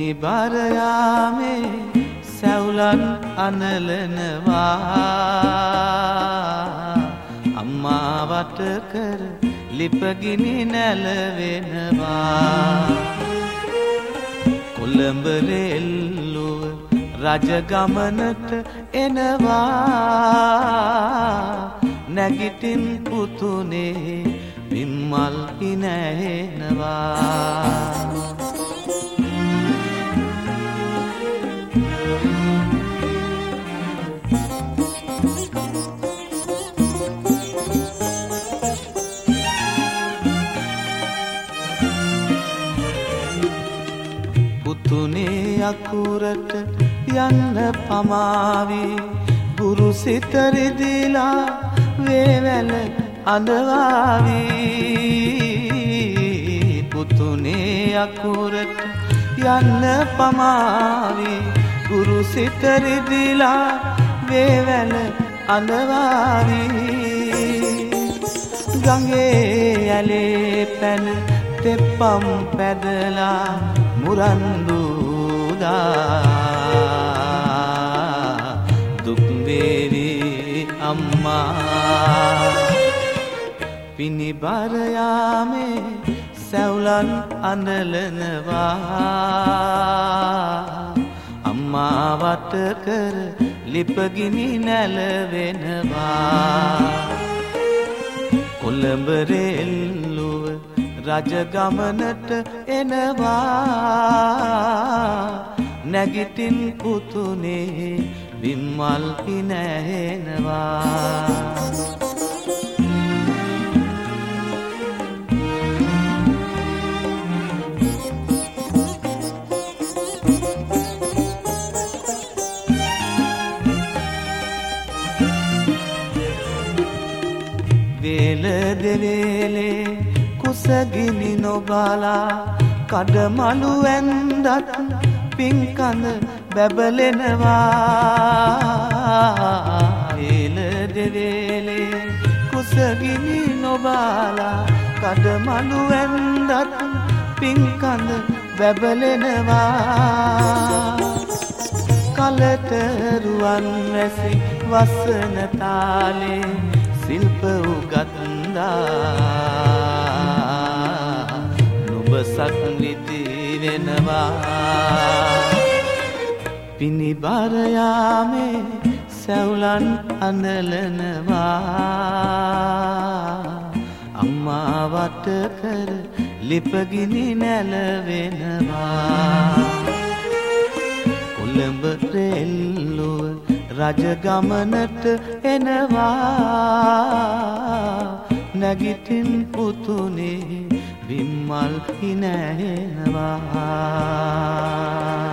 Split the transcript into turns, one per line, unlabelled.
පිනිබර යාමේ සැවුලන් අනලනවා අම්මා වට කර ලිපගිනි නැලවෙනවා කොළඹ රෙල්ලුව රජගමනට එනවා නැගිටින් පුතුනේ විම්මල් හිනැහෙනවා පුතුනේ අකුරට යන්න පමාවි ගුරු සිත රිදිලා වේවැල අඳවාවි පුතුනේ අකුරට යන්න පමාවි ගුරු සිත රිදිලා වේවැල අඳවාවි ගඟේ ඇලේ පැන තෙප්පම් පැදලා මුරන්දුදා දුක් වේවි අම්මා පිනිබර යාමේ සැවුලන් අනලනවා අම්මා වට කර ලිපගිනි නැලවෙනවා කොළඹ රෙල්ලුව රජගමනට එනවා නැගිටින් පුතුනේ විම්මල් හිනැහෙනවා වේල දෙවේලේ කුසගිනි නොබලා කඩමලු ඇන්දත් පින්කඳ බැබලෙනවා වේල දෙවේලේ කුසගිනි නොබලා කඩමලු ඇන්දත් පින්කඳ බැබලෙනවා කලට රුවන් වැසි වසන තාලේ සිල්ප උගත්දා සක්නිති වෙනවා පිනිබර යාමේ සැවුලන් අනලනවා අම්මා වට කර ලිපගිනි නැලවෙනවා කොළඹ රෙල්ලුව රජගමනට එනවා නැගිටින් පුතුනේ විම්මල් හිනැහෙනවා